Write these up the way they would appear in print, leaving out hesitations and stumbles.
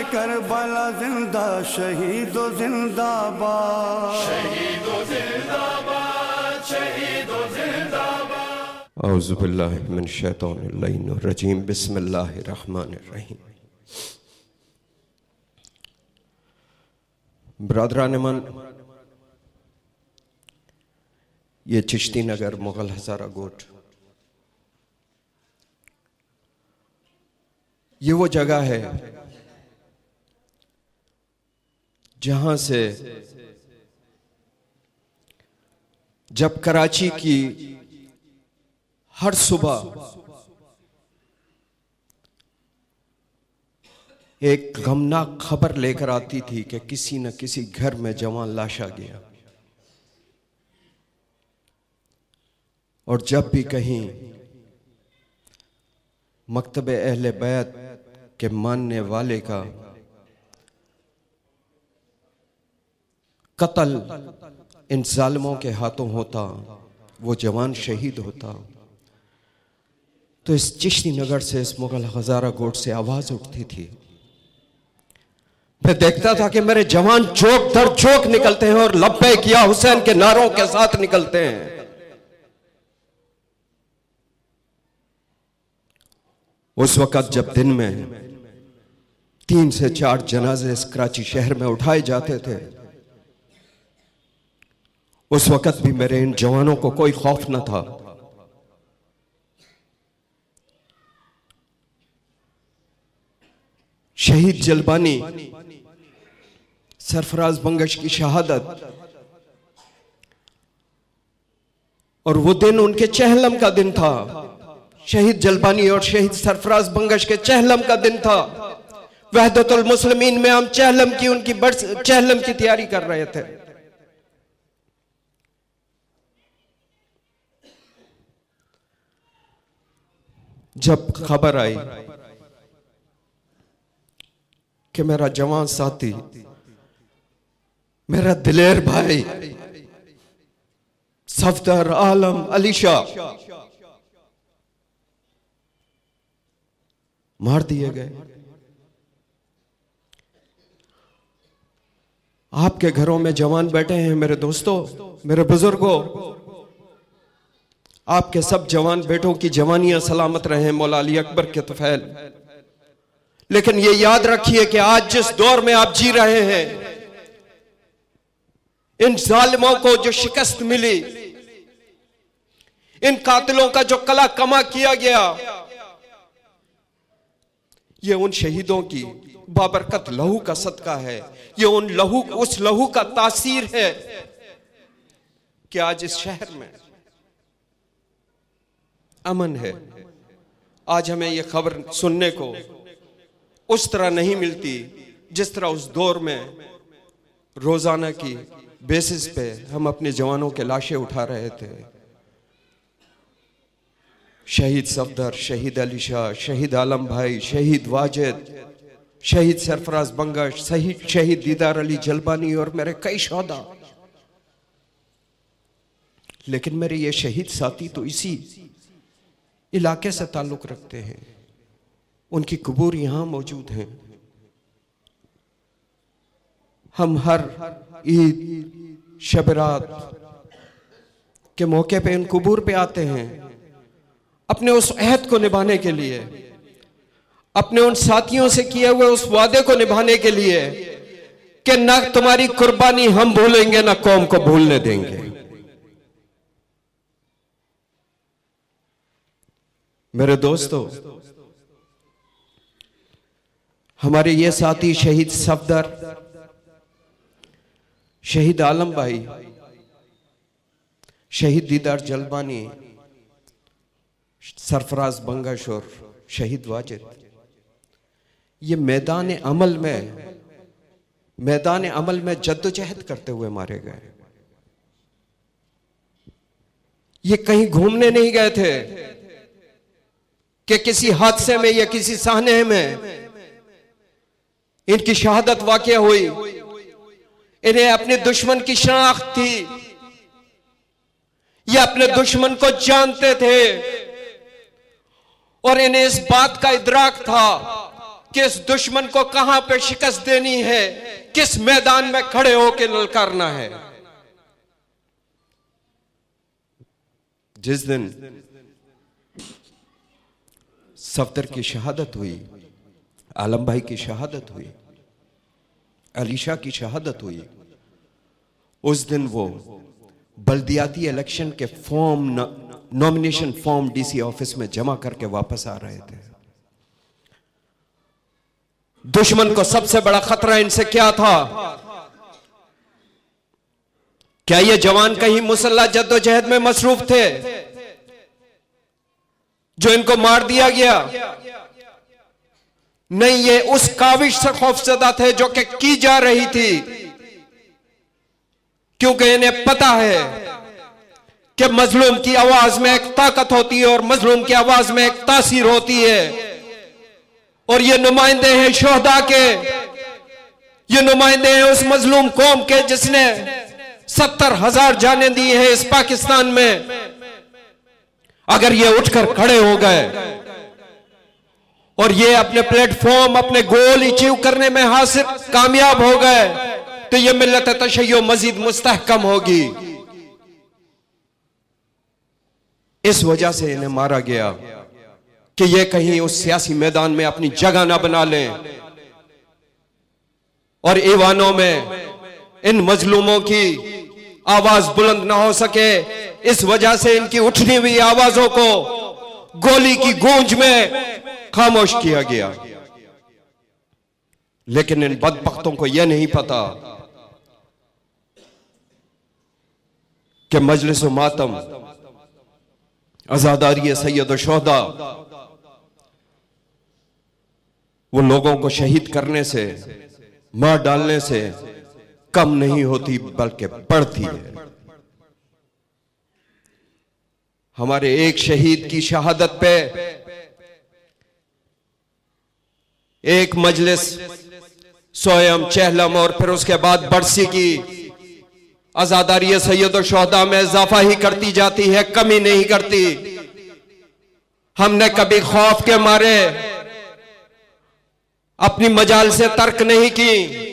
Karbala जिंदा, शहीदो जिंदाबाद, शहीदो जिंदाबाद, शहीदो जिंदाबाद। औज़ु बिल्लाहि मिनश शैतानिर रजीम, बिस्मिल्लाहिर रहमानिर रहीम। ब्रादरान मन, ये चिश्ती नगर मुगल हज़ारा गोट, ये वो जगह है जहां से जब कराची की हर सुबह एक गमनाक खबर लेकर आती थी कि किसी न किसी घर में जवान लाशा गया, और जब भी कहीं मकतबे अहले बैत के मानने वाले का कत्ल इन जालिमों के हाथों होता, वो जवान शहीद होता, तो इस चिश्ती नगर से, इस मुगल हज़ारा गोट से आवाज उठती थी। मैं देखता था कि मेरे जवान चौक दर चौक निकलते हैं और लब्बैक या हुसैन के नारों के साथ निकलते हैं। उस वक्त जब दिन में 3 से 4 जनाजे इस कराची शहर में उठाए जाते थे, उस वक्त भी मेरे इन जवानों को कोई खौफ न था। शहीद जलबानी सरफराज बंगश की शहादत, और वो दिन उनके चहलम का दिन था। शहीद जलबानी और शहीद सरफराज बंगश के चहलम का दिन था। वहदतुल मुस्लिमीन में हम चहलम की तैयारी कर रहे थे। जब खबर आई कि मेरा जवान साथी, मेरा दिलेर भाई सफदर आलम अली शाह मार दिए गए, आपके घरों में जवान बैठे हैं मेरे दोस्तों, मेरे बुजुर्गों, आपके सब जवान बेटों की जवानियां सलामत रहे मौला अली अकबर के तफैल। लेकिन ये याद रखिए कि आज जिस दौर में आप जी रहे हैं, इन जालिमों को जो शिकस्त मिली, इन कातिलों का जो कला कमा किया गया, ये उन शहीदों की बाबरकत लहू का सदका है। ये उस लहू का तासीर है कि आज इस शहर में अमन है। आज हमें यह खबर सुनने को उस तरह नहीं मिलती जिस तरह उस दौर में रोजाना की बेसिस पे हम अपने जवानों के लाशें उठा रहे थे। शहीद सफदर, शहीद अली शाह, शहीद आलम भाई, शहीद वाजिद, शहीद सरफराज बंगश, शहीद दीदार अली जलबानी और मेरे कई शोहदा। लेकिन मेरे ये शहीद साथी तो इसी इलाके से ताल्लुक रखते हैं, उनकी कबूर यहां मौजूद हैं। हम हर ईद शबरात के मौके पे इन कबूर पे आते हैं, अपने उस अहद को निभाने के लिए, अपने उन साथियों से किए हुए उस वादे को निभाने के लिए कि न तुम्हारी कुर्बानी हम भूलेंगे, न कौम को भूलने देंगे। मेरे दोस्तों, हमारे ये साथी शहीद सफदर, शहीद आलम भाई, शहीद दीदार जलबानी, सरफराज बंगश और शहीद वाजिद, ये मैदान अमल में जद्दोजहद करते हुए मारे गए। ये कहीं घूमने नहीं गए थे कि किसी हादसे में या किसी साहने में इनकी शहादत वाक़या हुई। इन्हें अपने दुश्मन की शनाख्त थी, ये अपने दुश्मन को जानते थे और इन्हें इस बात का इदराक था किस दुश्मन को कहां पे शिकस्त देनी है, किस मैदान में खड़े होकर ललकारना है। जिस दिन सफदर की शहादत हुई, आलम भाई की शहादत हुई, अलीशा की शहादत हुई, उस दिन वो बल्दियाती इलेक्शन के form, nomination form DC office में जमा करके वापस आ रहे थे। दुश्मन को सबसे बड़ा खतरा इनसे क्या था? क्या ये जवान कहीं मुसल्ला जद्दोजहद में मसरूफ थे जो इनको मार दिया गया? नहीं, ये उस काविश से खौफजदा थे जो कि की जा रही थी, क्योंकि इन्हें पता है कि मजलूम की आवाज में एक ताकत होती है और मजलूम की आवाज में एक तासीर होती है। और ये नुमाइंदे हैं शोहदा के, ये नुमाइंदे हैं उस मजलूम कौम के जिसने 70,000 जानें दी हैं इस पाकिस्तान में। अगर ये उठकर खड़े हो गए और ये अपने प्लेटफॉर्म, अपने गोल अचीव करने में हासिल कामयाब हो गए, तो ये मिल्लत तशय्यो मजीद मुस्तहकम होगी। इस वजह से इन्हें मारा गया कि ये कहीं उस सियासी मैदान में अपनी जगह ना बना लें और ईवानों में इन मजलूमों की आवाज बुलंद ना हो सके। इस वजह से इनकी उठनी हुई आवाजों को गोली की गूंज में खामोश किया गया। लेकिन इन बदबख्तों को यह नहीं पता कि मजलिस मातम, आजादारी सैयद शोहदा वो लोगों को शहीद करने से, मार डालने से कम नहीं होती, बल्कि बढ़ती है। हमारे एक शहीद की शहादत पे एक मजलिस सोयम, चहलम और फिर उसके बाद बरसी की आजादारी सैयद और शोहदा में इजाफा ही करती जाती है, कमी नहीं करती। हमने कभी खौफ के मारे अपनी मजाल से तर्क नहीं की।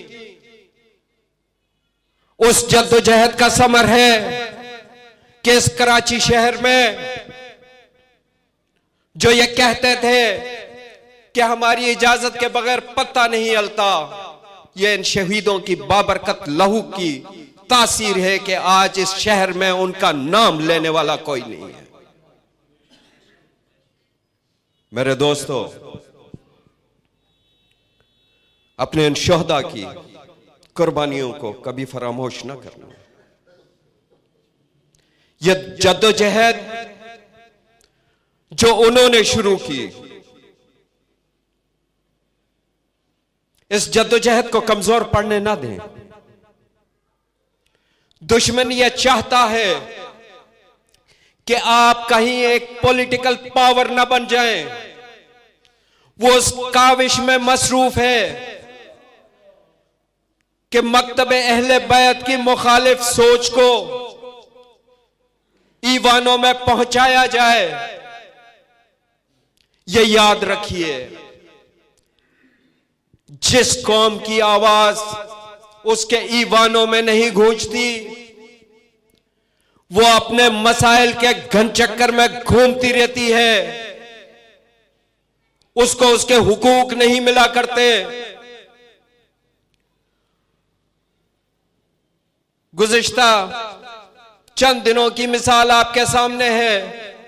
उस जद्दोजहद का समर है कि इस कराची शहर में जो ये कहते थे कि हमारी इजाजत के बगैर पत्ता नहीं हिलता, ये इन शहीदों की बाबरकत लहू की तासीर है कि आज इस शहर में उनका नाम लेने वाला कोई नहीं है। मेरे दोस्तों, अपने इन शोहदा की कुर्बानियों को कभी फरामोश ना करना। यह जद्दोजहद जो उन्होंने शुरू की, इस जद्दोजहद को कमजोर पड़ने ना दें। दुश्मन यह चाहता है कि आप कहीं एक पॉलिटिकल पावर ना बन जाएं। वो उस काविश में मसरूफ है कि मकतबे अहले बैत की मुखालिफ सोच को ईवानों में पहुंचाया जाए। ये याद रखिए, जिस कौम की आवाज उसके ईवानों में नहीं गूंजती, वो अपने मसाइल के घन चक्कर में घूमती रहती है, उसको उसके हुकूक नहीं मिला करते। गुज़िश्ता चंद दिनों की मिसाल आपके सामने है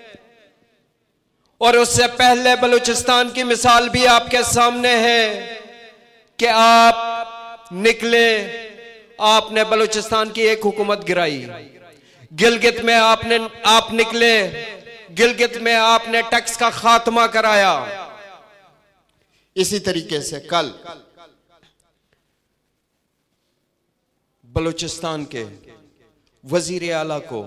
और उससे पहले बलूचिस्तान की मिसाल भी आपके सामने है कि आप निकले, आपने बलूचिस्तान की एक हुकूमत गिराई। गिलगित में आप निकले, गिलगित में आपने टैक्स का खात्मा कराया। इसी तरीके से कल बलूचिस्तान के वजीर आला को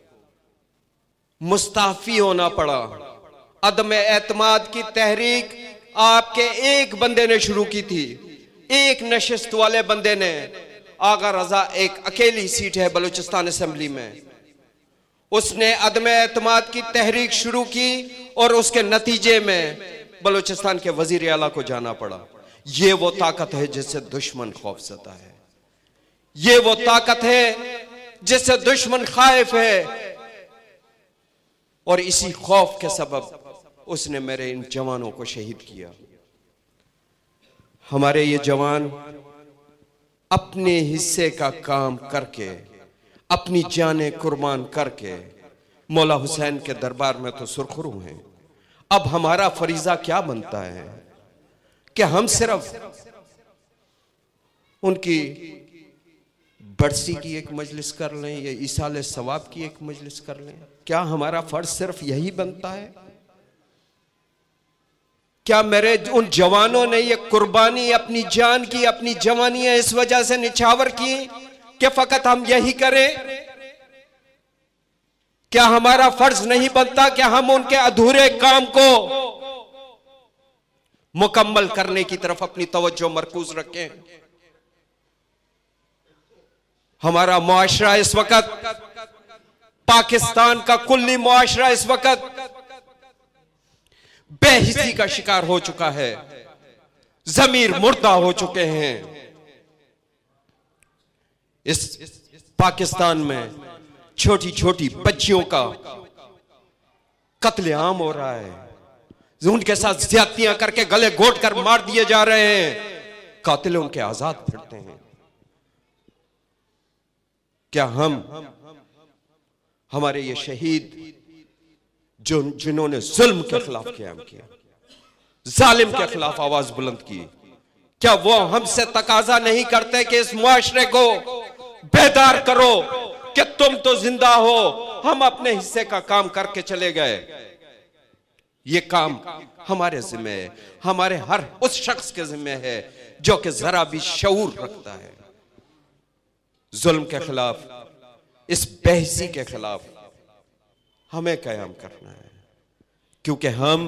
मुस्ताफी होना पड़ा। अदम एतमाद की तहरीक आपके एक बंदे ने शुरू की थी, एक नशिस्त वाले बंदे ने। आगा रजा एक अकेली सीट है बलूचिस्तान असेंबली में, उसने अदम एतमाद की तहरीक शुरू की और उसके नतीजे में बलूचिस्तान के वजीर आला को जाना पड़ा। ये वो ताकत है जिससे दुश्मन खौफज़दा है, ये वो ताकत है जिससे दुश्मन खाइफ है, और इसी खौफ के सबब उसने मेरे इन जवानों को शहीद किया। हमारे ये जवान अपने हिस्से का काम करके, अपनी जानें कुर्बान करके मौला हुसैन के दरबार में तो सुरखरू हैं। अब हमारा फरीजा क्या बनता है कि हम सिर्फ उनकी बरसी की एक मजलिस कर लें या ईसाले सवाब की एक मजलिस कर लें? क्या हमारा फर्ज सिर्फ यही बनता है? क्या मेरे उन जवानों ने ये कुर्बानी अपनी जान की, अपनी जवानियां इस वजह से निछावर की कि फकत हम यही करें? क्या हमारा फर्ज नहीं बनता कि हम उनके अधूरे काम को मुकम्मल करने की तरफ अपनी तवज्जो मरकूज रखें? हमारा मुआशरा इस वक्त, पाकिस्तान का कुल्ली मुआशरा इस वक्त बेहिसी का शिकार हो चुका है, जमीर मुर्दा हो चुके हैं। इस पाकिस्तान में छोटी छोटी बच्चियों का कत्लेआम हो रहा है, उनके साथ ज्यादतियां करके गले घोट कर मार दिए जा रहे हैं, कातिल उनके आजाद फिरते हैं। क्या हम, हमारे ये शहीद जिन्होंने जुल्म के खिलाफ क़याम किया, जालिम के खिलाफ आवाज बुलंद की, क्या वो हमसे तकाजा नहीं करते कि इस मुआशरे को बेदार करो कि तुम तो जिंदा हो, हम अपने हिस्से का काम करके चले गए? ये काम हमारे जिम्मे है, हमारे हर उस शख्स के जिम्मे है जो कि जरा भी शऊर रखता है। जुल्म के खिलाफ, इस बेहिसी के खिलाफ हमें क़याम करना है, क्योंकि हम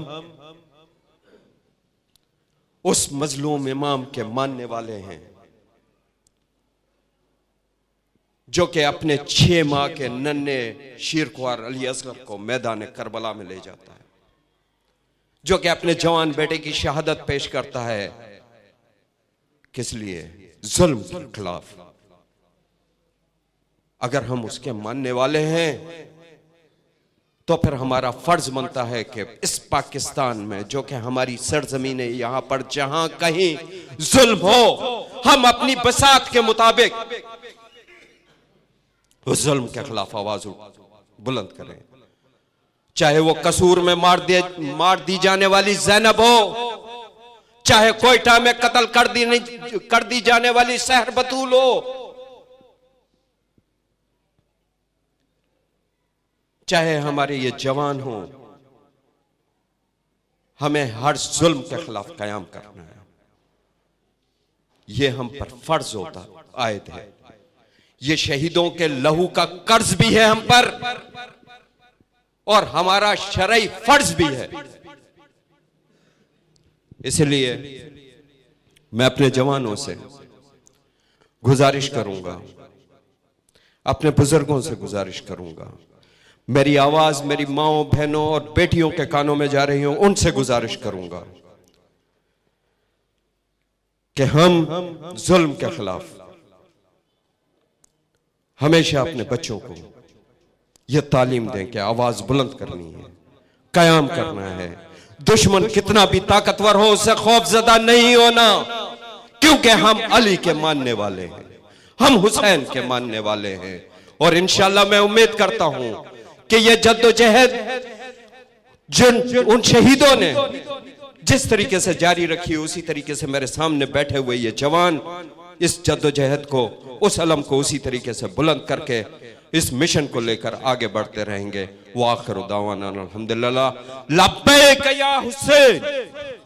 उस मजलूम इमाम के मानने वाले हैं जो कि अपने 6 माह के नन्हे शीरख्वार अली असगर को मैदान करबला में ले जाता है, जो कि अपने जवान बेटे की शहादत पेश करता है। किस लिए? जुल्म के खिलाफ। अगर हम उसके मानने वाले हैं तो फिर हमारा फर्ज बनता है कि इस पाकिस्तान में, जो कि हमारी सरजमीन है, यहां पर जहां कहीं जुल्म हो, हम अपनी बसात के मुताबिक उस जुल्म के खिलाफ आवाज बुलंद करें। चाहे वो कसूर में मार दी जाने वाली ज़ैनब हो, चाहे कोयटा में कत्ल कर दी जाने वाली सहर बतूल हो, चाहे हमारे ये जवान हो, हमें हर जुल्म के खिलाफ क़याम करना है। ये हम पर फर्ज होता आयत है, ये शहीदों के लहू का कर्ज भी है हम पर, और हमारा शरई फर्ज भी है। इसलिए मैं अपने जवानों से गुजारिश करूंगा, अपने बुजुर्गों से गुजारिश करूंगा, मेरी आवाज मेरी माओं, बहनों और बेटियों के कानों में जा रही हूं, उनसे गुजारिश करूंगा कि हम जुल्म के खिलाफ हमेशा अपने बच्चों को यह तालीम दें कि आवाज बुलंद करनी है, क़याम करना है। दुश्मन कितना भी ताकतवर हो, उससे खौफजदा नहीं होना, क्योंकि हम अली के मानने वाले हैं, हम हुसैन के मानने वाले हैं। और इंशाअल्लाह मैं उम्मीद करता हूं कि यह जद्दोजहद जिन उन शहीदों ने जिस तरीके से जारी रखी, उसी तरीके से मेरे सामने बैठे हुए ये जवान इस जद्दोजहद को, उस अलम को उसी तरीके से बुलंद करके इस मिशन को लेकर आगे बढ़ते रहेंगे। व आखिर दावाना अल्हम्दुलिल्लाह, लब्बैक या हुसैन।